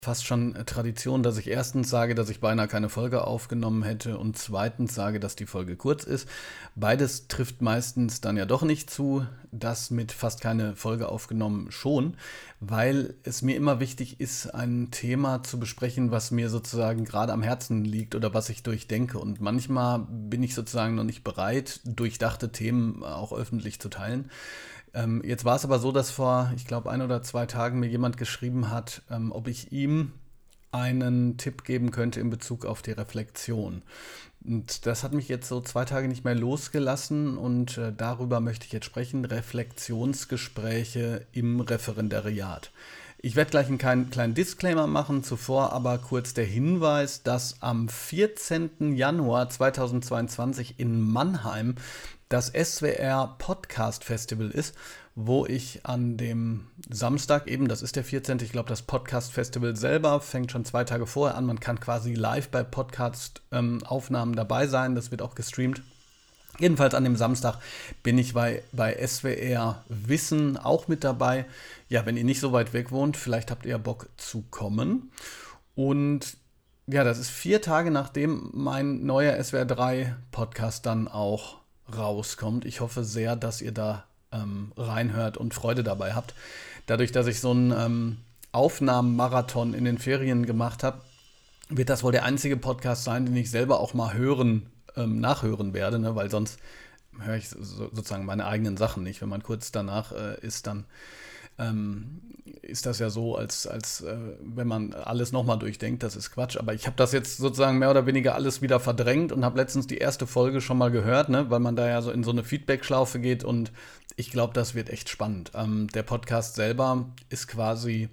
Fast schon Tradition, dass ich erstens sage, dass ich beinahe keine Folge aufgenommen hätte und zweitens sage, dass die Folge kurz ist. Beides trifft meistens dann ja doch nicht zu. Das mit fast keine Folge aufgenommen schon, weil es mir immer wichtig ist, ein Thema zu besprechen, was mir sozusagen gerade am Herzen liegt oder was ich durchdenke. Und manchmal bin ich sozusagen noch nicht bereit, durchdachte Themen auch öffentlich zu teilen. Jetzt war es aber so, dass vor, ich glaube, 1 oder 2 Tagen mir jemand geschrieben hat, ob ich ihm einen Tipp geben könnte in Bezug auf die Reflexion. Und das hat mich jetzt so 2 Tage nicht mehr losgelassen und darüber möchte ich jetzt sprechen. Reflexionsgespräche im Referendariat. Ich werde gleich einen kleinen Disclaimer machen, zuvor aber kurz der Hinweis, dass am 14. Januar 2022 in Mannheim das SWR Podcast Festival ist, wo ich an dem Samstag eben, das ist der 14., ich glaube, das Podcast Festival selber fängt schon 2 Tage vorher an. Man kann quasi live bei Podcast-Aufnahmen dabei sein, das wird auch gestreamt. Jedenfalls an dem Samstag bin ich bei SWR Wissen auch mit dabei. Ja, wenn ihr nicht so weit weg wohnt, vielleicht habt ihr ja Bock zu kommen. Und ja, das ist 4 Tage, nachdem mein neuer SWR 3 Podcast dann auch rauskommt. Ich hoffe sehr, dass ihr da reinhört und Freude dabei habt. Dadurch, dass ich so einen Aufnahmenmarathon in den Ferien gemacht habe, wird das wohl der einzige Podcast sein, den ich selber auch mal nachhören werde, ne? Weil sonst höre ich sozusagen meine eigenen Sachen nicht. Wenn man kurz danach ist, dann ist das ja so, als wenn man alles nochmal durchdenkt. Das ist Quatsch. Aber ich habe das jetzt sozusagen mehr oder weniger alles wieder verdrängt und habe letztens die erste Folge schon mal gehört, ne? Weil man da ja so in so eine Feedback-Schlaufe geht und ich glaube, das wird echt spannend. Der Podcast selber ist quasi,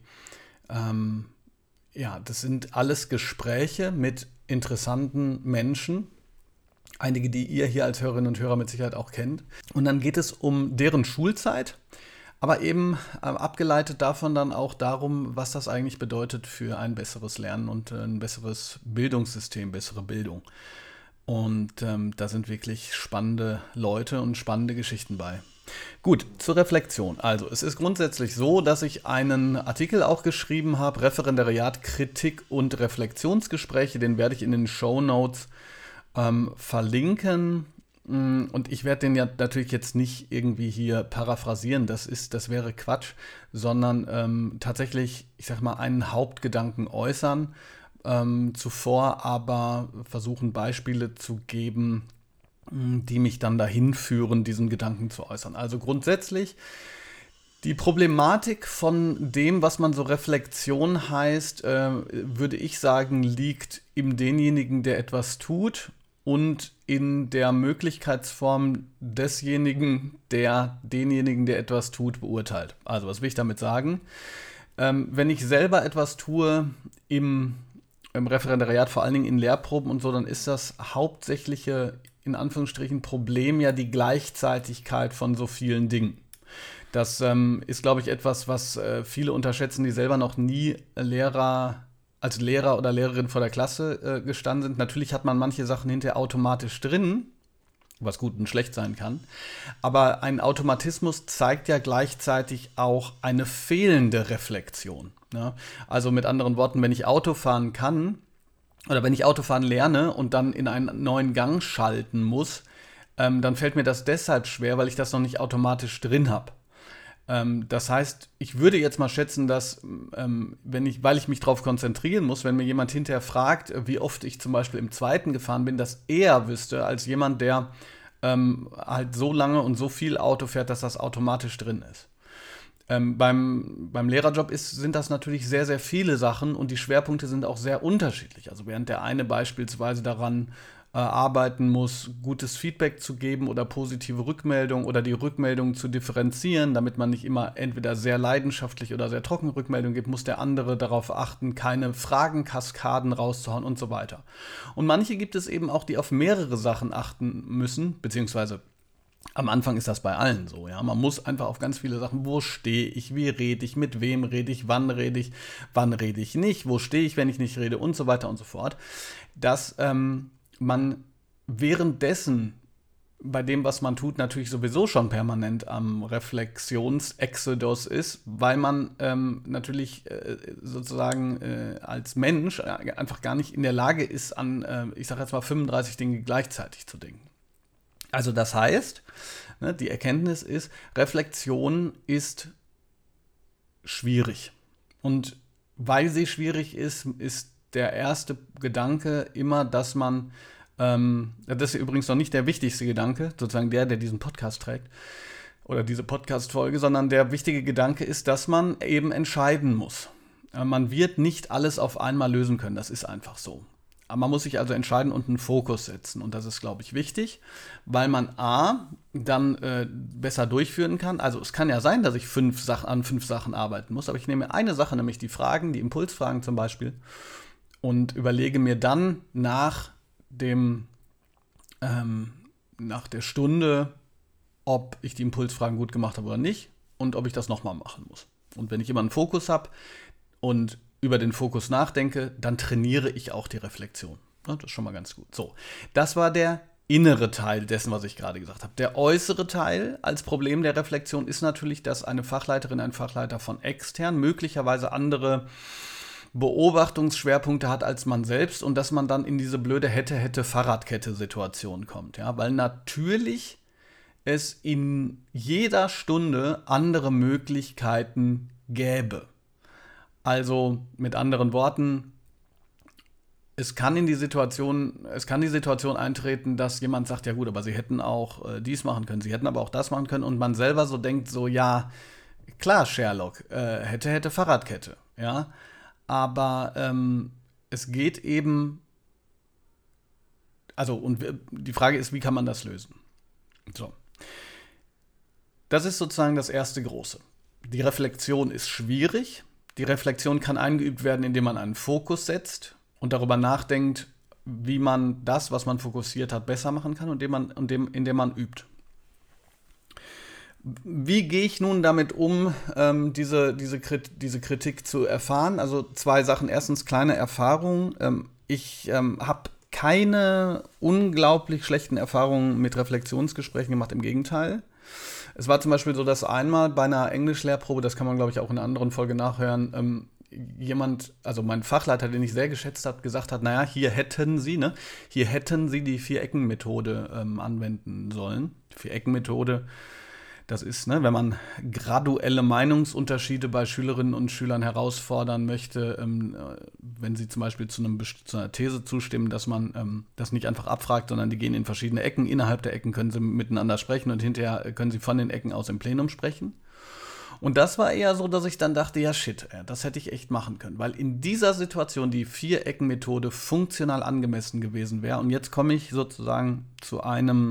ja, das sind alles Gespräche mit interessanten Menschen. Einige, die ihr hier als Hörerinnen und Hörer mit Sicherheit auch kennt. Und dann geht es um deren Schulzeit, aber eben abgeleitet davon dann auch darum, was das eigentlich bedeutet für ein besseres Lernen und ein besseres Bildungssystem, bessere Bildung. Und da sind wirklich spannende Leute und spannende Geschichten bei. Gut, zur Reflexion. Also, es ist grundsätzlich so, dass ich einen Artikel auch geschrieben habe, Referendariat, Kritik und Reflexionsgespräche. Den werde ich in den Shownotes verlinken. Und ich werde den ja natürlich jetzt nicht irgendwie hier paraphrasieren, das wäre Quatsch, sondern tatsächlich, ich sag mal, einen Hauptgedanken äußern, zuvor aber versuchen Beispiele zu geben, die mich dann dahin führen, diesen Gedanken zu äußern. Also grundsätzlich die Problematik von dem, was man so Reflexion heißt, würde ich sagen, liegt in demjenigen, der etwas tut und in der Möglichkeitsform desjenigen, der denjenigen, der etwas tut, beurteilt. Also was will ich damit sagen? Wenn ich selber etwas tue im Referendariat, vor allen Dingen in Lehrproben und so, dann ist das hauptsächliche, in Anführungsstrichen, Problem ja die Gleichzeitigkeit von so vielen Dingen. Das ist, glaube ich, etwas, was viele unterschätzen, die selber noch nie als Lehrer oder Lehrerin vor der Klasse gestanden sind. Natürlich hat man manche Sachen hinterher automatisch drin, was gut und schlecht sein kann. Aber ein Automatismus zeigt ja gleichzeitig auch eine fehlende Reflexion. Ne? Also mit anderen Worten, wenn ich Auto fahren kann oder wenn ich Autofahren lerne und dann in einen neuen Gang schalten muss, dann fällt mir das deshalb schwer, weil ich das noch nicht automatisch drin habe. Das heißt, ich würde jetzt mal schätzen, dass, weil ich mich darauf konzentrieren muss, wenn mir jemand hinterher fragt, wie oft ich zum Beispiel im zweiten gefahren bin, dass er wüsste, als jemand, der halt so lange und so viel Auto fährt, dass das automatisch drin ist. Beim Lehrerjob sind das natürlich sehr, sehr viele Sachen und die Schwerpunkte sind auch sehr unterschiedlich. Also während der eine beispielsweise daran arbeiten muss, gutes Feedback zu geben oder positive Rückmeldung oder die Rückmeldung zu differenzieren, damit man nicht immer entweder sehr leidenschaftlich oder sehr trocken Rückmeldung gibt, muss der andere darauf achten, keine Fragenkaskaden rauszuhauen und so weiter. Und manche gibt es eben auch, die auf mehrere Sachen achten müssen, beziehungsweise am Anfang ist das bei allen so, ja. Man muss einfach auf ganz viele Sachen, wo stehe ich, wie rede ich, mit wem rede ich, wann rede ich nicht, wo stehe ich, wenn ich nicht rede und so weiter und so fort, dass man währenddessen bei dem, was man tut, natürlich sowieso schon permanent am Reflexionsexodus ist, weil man natürlich sozusagen als Mensch einfach gar nicht in der Lage ist, an, ich sage jetzt mal, 35 Dinge gleichzeitig zu denken. Also das heißt, ne, die Erkenntnis ist, Reflexion ist schwierig. Und weil sie schwierig ist der erste Gedanke immer, dass man, das ist übrigens noch nicht der wichtigste Gedanke, sozusagen der diesen Podcast trägt, oder diese Podcast-Folge, sondern der wichtige Gedanke ist, dass man eben entscheiden muss. Man wird nicht alles auf einmal lösen können, das ist einfach so. Aber man muss sich also entscheiden und einen Fokus setzen. Und das ist, glaube ich, wichtig, weil man dann besser durchführen kann. Also es kann ja sein, dass ich an 5 Sachen arbeiten muss, aber ich nehme eine Sache, nämlich die Fragen, die Impulsfragen zum Beispiel, und überlege mir dann nach der Stunde, ob ich die Impulsfragen gut gemacht habe oder nicht und ob ich das nochmal machen muss. Und wenn ich immer einen Fokus habe und über den Fokus nachdenke, dann trainiere ich auch die Reflexion. Ja, das ist schon mal ganz gut. So, das war der innere Teil dessen, was ich gerade gesagt habe. Der äußere Teil als Problem der Reflexion ist natürlich, dass eine Fachleiterin, ein Fachleiter von extern möglicherweise andere Beobachtungsschwerpunkte hat als man selbst und dass man dann in diese blöde Fahrradkette-Situation kommt. Ja? Weil natürlich es in jeder Stunde andere Möglichkeiten gäbe. Also mit anderen Worten, es kann die Situation eintreten, dass jemand sagt, ja gut, aber sie hätten auch dies machen können, sie hätten aber auch das machen können und man selber so denkt, so ja, klar, Sherlock, hätte Fahrradkette, ja, aber es geht eben, also und die Frage ist, wie kann man das lösen? So. Das ist sozusagen das erste Große. Die Reflexion ist schwierig. Die Reflexion kann eingeübt werden, indem man einen Fokus setzt und darüber nachdenkt, wie man das, was man fokussiert hat, besser machen kann, indem man übt. Wie gehe ich nun damit um, diese Kritik zu erfahren? Also 2 Sachen. Erstens, kleine Erfahrung. Ich habe keine unglaublich schlechten Erfahrungen mit Reflexionsgesprächen gemacht, im Gegenteil. Es war zum Beispiel so, dass einmal bei einer Englischlehrprobe, das kann man, glaube ich, auch in einer anderen Folge nachhören, also mein Fachleiter, den ich sehr geschätzt habe, gesagt hat, naja, hier hätten Sie die Vier-Ecken-Methode anwenden sollen. Die Vier-Ecken-Methode, das ist, ne, wenn man graduelle Meinungsunterschiede bei Schülerinnen und Schülern herausfordern möchte, wenn sie zum Beispiel zu einer These zustimmen, dass man das nicht einfach abfragt, sondern die gehen in verschiedene Ecken. Innerhalb der Ecken können sie miteinander sprechen und hinterher können sie von den Ecken aus im Plenum sprechen. Und das war eher so, dass ich dann dachte, ja shit, das hätte ich echt machen können, weil in dieser Situation die Vier-Ecken-Methode funktional angemessen gewesen wäre. Und jetzt komme ich sozusagen zu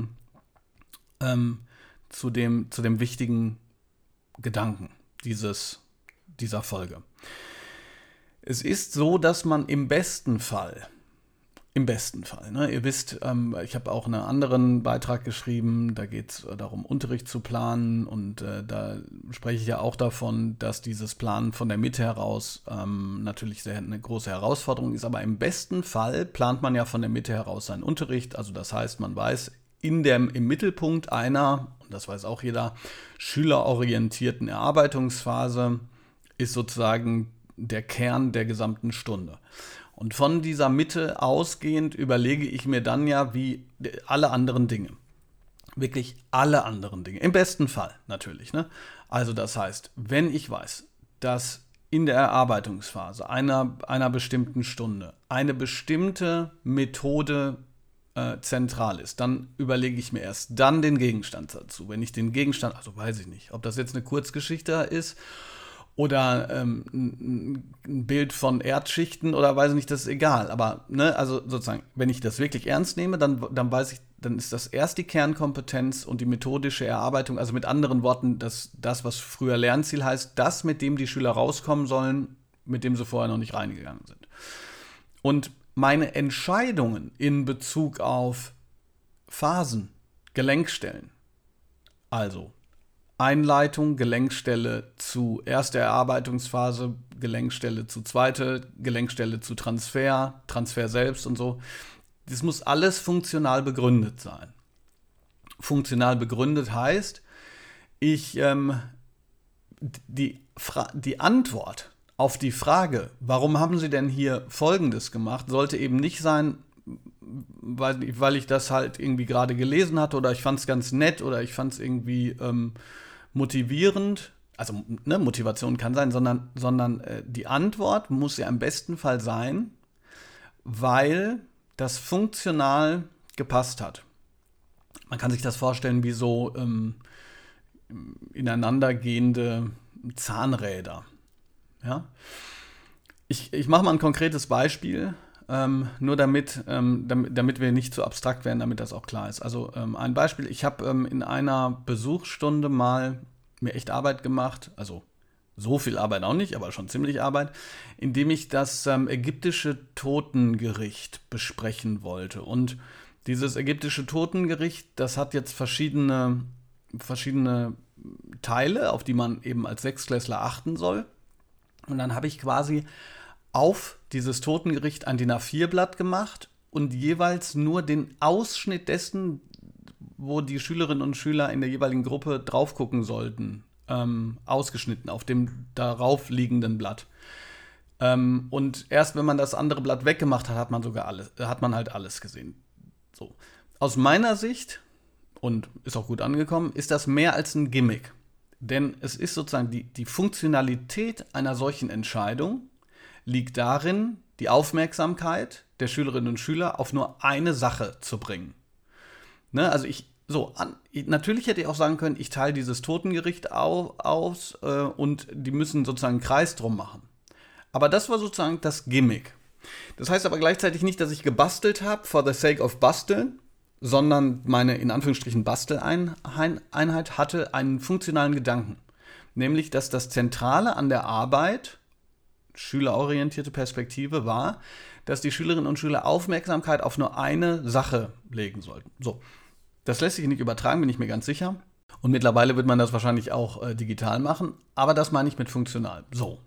dem wichtigen Gedanken dieser Folge. Es ist so, dass man im besten Fall, ne, ihr wisst, ich habe auch einen anderen Beitrag geschrieben, da geht es darum, Unterricht zu planen und da spreche ich ja auch davon, dass dieses Planen von der Mitte heraus natürlich eine große Herausforderung ist, aber im besten Fall plant man ja von der Mitte heraus seinen Unterricht, also das heißt, man weiß, im Mittelpunkt einer, und das weiß auch jeder, schülerorientierten Erarbeitungsphase ist sozusagen der Kern der gesamten Stunde. Und von dieser Mitte ausgehend überlege ich mir dann ja, wie alle anderen Dinge. Wirklich alle anderen Dinge. Im besten Fall natürlich. Ne? Also das heißt, wenn ich weiß, dass in der Erarbeitungsphase einer bestimmten Stunde eine bestimmte Methode zentral ist, dann überlege ich mir erst dann den Gegenstand dazu. Wenn ich den Gegenstand, also weiß ich nicht, ob das jetzt eine Kurzgeschichte ist oder ein Bild von Erdschichten oder weiß ich nicht, das ist egal. Aber, ne, also sozusagen, wenn ich das wirklich ernst nehme, dann weiß ich, dann ist das erst die Kernkompetenz und die methodische Erarbeitung, also mit anderen Worten, das was früher Lernziel heißt, das, mit dem die Schüler rauskommen sollen, mit dem sie vorher noch nicht reingegangen sind. Und meine Entscheidungen in Bezug auf Phasen, Gelenkstellen, also Einleitung, Gelenkstelle zu erster Erarbeitungsphase, Gelenkstelle zu zweite, Gelenkstelle zu Transfer selbst und so, das muss alles funktional begründet sein. Funktional begründet heißt, die Antwort auf die Frage, warum haben Sie denn hier Folgendes gemacht, sollte eben nicht sein, weil ich das halt irgendwie gerade gelesen hatte oder ich fand es ganz nett oder ich fand es irgendwie motivierend. Also ne, Motivation kann sein, sondern die Antwort muss ja im besten Fall sein, weil das funktional gepasst hat. Man kann sich das vorstellen wie so ineinandergehende Zahnräder. Ja? Ich mache mal ein konkretes Beispiel, nur damit wir nicht zu abstrakt werden, damit das auch klar ist. Also ein Beispiel, ich habe in einer Besuchsstunde mal mir echt Arbeit gemacht, also so viel Arbeit auch nicht, aber schon ziemlich Arbeit, indem ich das ägyptische Totengericht besprechen wollte. Und dieses ägyptische Totengericht, das hat jetzt verschiedene Teile, auf die man eben als Sechsklässler achten soll. Und dann habe ich quasi auf dieses Totengericht ein DIN A4-Blatt gemacht und jeweils nur den Ausschnitt dessen, wo die Schülerinnen und Schüler in der jeweiligen Gruppe drauf gucken sollten, ausgeschnitten auf dem darauf liegenden Blatt. Und erst wenn man das andere Blatt weggemacht hat, hat man halt alles gesehen. So. Aus meiner Sicht, und ist auch gut angekommen, ist das mehr als ein Gimmick. Denn es ist sozusagen die Funktionalität einer solchen Entscheidung liegt darin, die Aufmerksamkeit der Schülerinnen und Schüler auf nur eine Sache zu bringen. Ne, also natürlich hätte ich auch sagen können, ich teile dieses Totengericht aus und die müssen sozusagen einen Kreis drum machen. Aber das war sozusagen das Gimmick. Das heißt aber gleichzeitig nicht, dass ich gebastelt habe for the sake of basteln, sondern meine in Anführungsstrichen Basteleinheit hatte einen funktionalen Gedanken. Nämlich, dass das Zentrale an der Arbeit, schülerorientierte Perspektive, war, dass die Schülerinnen und Schüler Aufmerksamkeit auf nur eine Sache legen sollten. So, das lässt sich nicht übertragen, bin ich mir ganz sicher. Und mittlerweile wird man das wahrscheinlich auch digital machen, aber das meine ich mit funktional. So.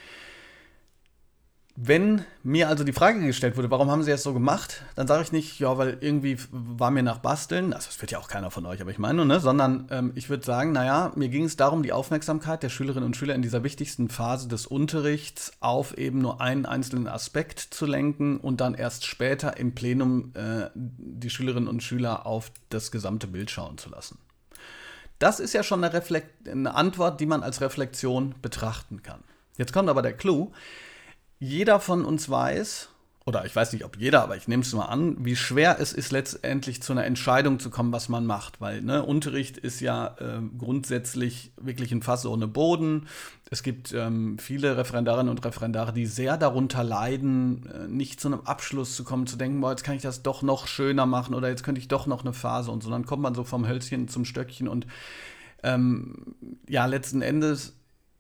Wenn mir also die Frage gestellt wurde, warum haben Sie das so gemacht, dann sage ich nicht, ja, weil irgendwie war mir nach Basteln, also das wird ja auch keiner von euch, aber ich meine, ne, sondern ich würde sagen, naja, mir ging es darum, die Aufmerksamkeit der Schülerinnen und Schüler in dieser wichtigsten Phase des Unterrichts auf eben nur einen einzelnen Aspekt zu lenken und dann erst später im Plenum die Schülerinnen und Schüler auf das gesamte Bild schauen zu lassen. Das ist ja schon eine Antwort, die man als Reflexion betrachten kann. Jetzt kommt aber der Clou. Jeder von uns weiß, oder ich weiß nicht, ob jeder, aber ich nehme es mal an, wie schwer es ist, letztendlich zu einer Entscheidung zu kommen, was man macht. Weil Unterricht ist ja grundsätzlich wirklich ein Fass ohne Boden. Es gibt viele Referendarinnen und Referendare, die sehr darunter leiden, nicht zu einem Abschluss zu kommen, zu denken, boah, jetzt kann ich das doch noch schöner machen oder jetzt könnte ich doch noch eine Phase und so. Dann kommt man so vom Hölzchen zum Stöckchen und letzten Endes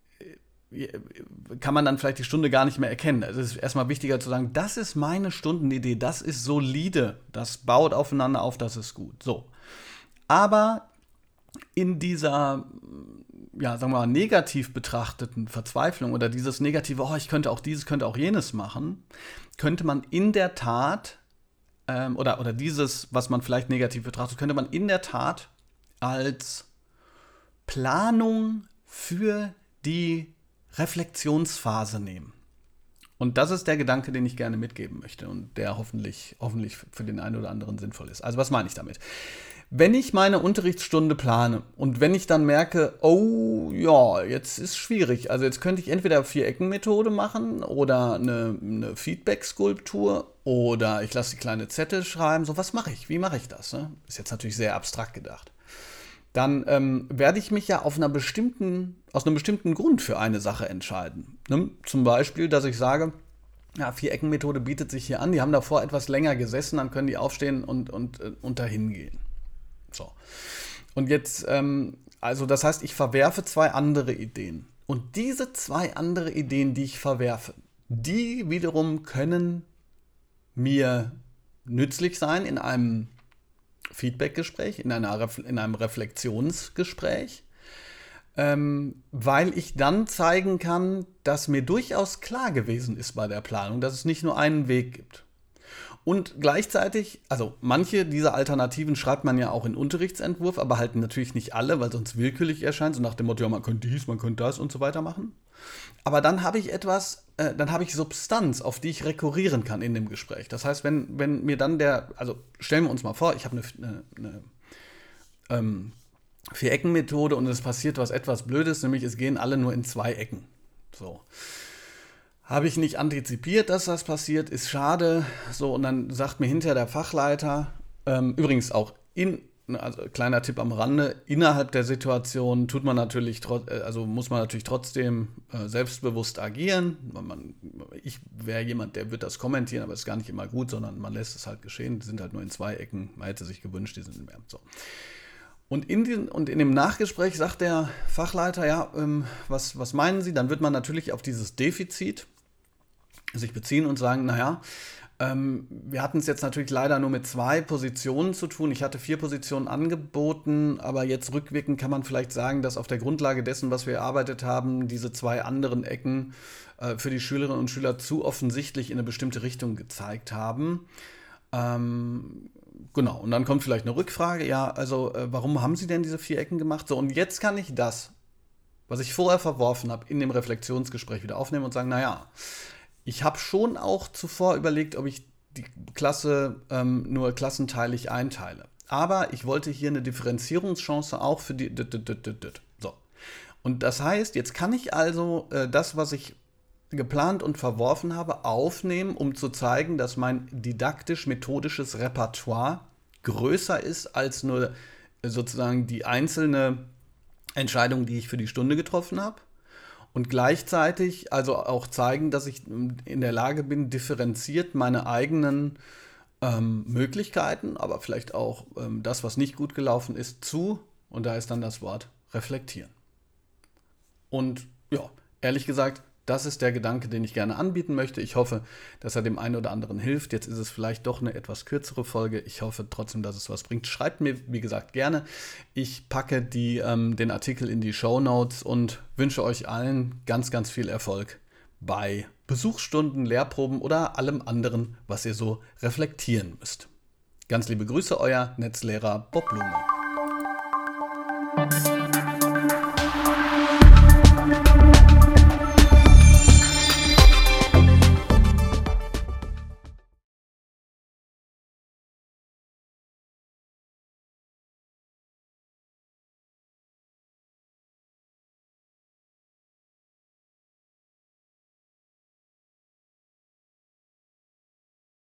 kann man dann vielleicht die Stunde gar nicht mehr erkennen. Es ist erstmal wichtiger zu sagen, das ist meine Stundenidee, das ist solide, das baut aufeinander auf, das ist gut. So. Aber in dieser, sagen wir mal, negativ betrachteten Verzweiflung oder dieses negative, ich könnte auch dieses, könnte auch jenes machen, könnte man in der Tat, oder dieses, was man vielleicht negativ betrachtet, könnte man in der Tat als Planung für die Reflexionsphase nehmen. Und das ist der Gedanke, den ich gerne mitgeben möchte und der hoffentlich für den einen oder anderen sinnvoll ist. Also was meine ich damit? Wenn ich meine Unterrichtsstunde plane und wenn ich dann merke, oh ja, jetzt ist schwierig, also jetzt könnte ich entweder Vier-Ecken-Methode machen oder eine Feedback-Skulptur oder ich lasse die kleine Zettel schreiben, so was mache ich, wie mache ich das? Ne? Ist jetzt natürlich sehr abstrakt gedacht. Dann werde ich mich ja aus einem bestimmten Grund für eine Sache entscheiden. Ne? Zum Beispiel, dass ich sage, ja, Vier-Ecken-Methode bietet sich hier an, die haben davor etwas länger gesessen, dann können die aufstehen und dahin gehen. So. Und jetzt, das heißt, ich verwerfe zwei andere Ideen. Und diese zwei andere Ideen, die ich verwerfe, die wiederum können mir nützlich sein in einem Feedback-Gespräch, in einem Reflexionsgespräch, weil ich dann zeigen kann, dass mir durchaus klar gewesen ist bei der Planung, dass es nicht nur einen Weg gibt. Und gleichzeitig, also manche dieser Alternativen schreibt man ja auch in Unterrichtsentwurf, aber halt natürlich nicht alle, weil sonst willkürlich erscheint, so nach dem Motto, ja, man könnte dies, man könnte das und so weiter machen. Aber dann habe ich dann habe ich Substanz, auf die ich rekurrieren kann in dem Gespräch. Das heißt, wenn mir dann also stellen wir uns mal vor, ich habe eine Vier-Ecken-Methode und es passiert was etwas Blödes, nämlich es gehen alle nur in 2 Ecken. So. Habe ich nicht antizipiert, dass das passiert, ist schade. So, und dann sagt mir hinterher der Fachleiter, übrigens auch also kleiner Tipp am Rande, innerhalb der Situation muss man natürlich trotzdem selbstbewusst agieren. Ich wäre jemand, der wird das kommentieren, aber es ist gar nicht immer gut, sondern man lässt es halt geschehen. Die sind halt nur in 2 Ecken. Man hätte sich gewünscht, die sind mehr. So. Und in dem Nachgespräch sagt der Fachleiter, ja, was meinen Sie? Dann wird man natürlich auf dieses Defizit sich beziehen und sagen, naja, wir hatten es jetzt natürlich leider nur mit 2 Positionen zu tun. Ich hatte 4 Positionen angeboten, aber jetzt rückwirkend kann man vielleicht sagen, dass auf der Grundlage dessen, was wir erarbeitet haben, diese 2 anderen Ecken für die Schülerinnen und Schüler zu offensichtlich in eine bestimmte Richtung gezeigt haben. Genau, und dann kommt vielleicht eine Rückfrage, ja, also warum haben Sie denn diese 4 Ecken gemacht? So, und jetzt kann ich das, was ich vorher verworfen habe, in dem Reflexionsgespräch wieder aufnehmen und sagen, naja, ich habe schon auch zuvor überlegt, ob ich die Klasse nur klassenteilig einteile. Aber ich wollte hier eine Differenzierungschance auch für die. So. Und das heißt, jetzt kann ich also das, was ich geplant und verworfen habe, aufnehmen, um zu zeigen, dass mein didaktisch-methodisches Repertoire größer ist als nur sozusagen die einzelne Entscheidung, die ich für die Stunde getroffen habe. Und gleichzeitig also auch zeigen, dass ich in der Lage bin, differenziert meine eigenen Möglichkeiten, aber vielleicht auch das, was nicht gut gelaufen ist, und da ist dann das Wort reflektieren. Und ja, ehrlich gesagt, das ist der Gedanke, den ich gerne anbieten möchte. Ich hoffe, dass er dem einen oder anderen hilft. Jetzt ist es vielleicht doch eine etwas kürzere Folge. Ich hoffe trotzdem, dass es was bringt. Schreibt mir, wie gesagt, gerne. Ich packe den Artikel in die Shownotes und wünsche euch allen ganz, ganz viel Erfolg bei Besuchsstunden, Lehrproben oder allem anderen, was ihr so reflektieren müsst. Ganz liebe Grüße, euer Netzlehrer Bob Blume.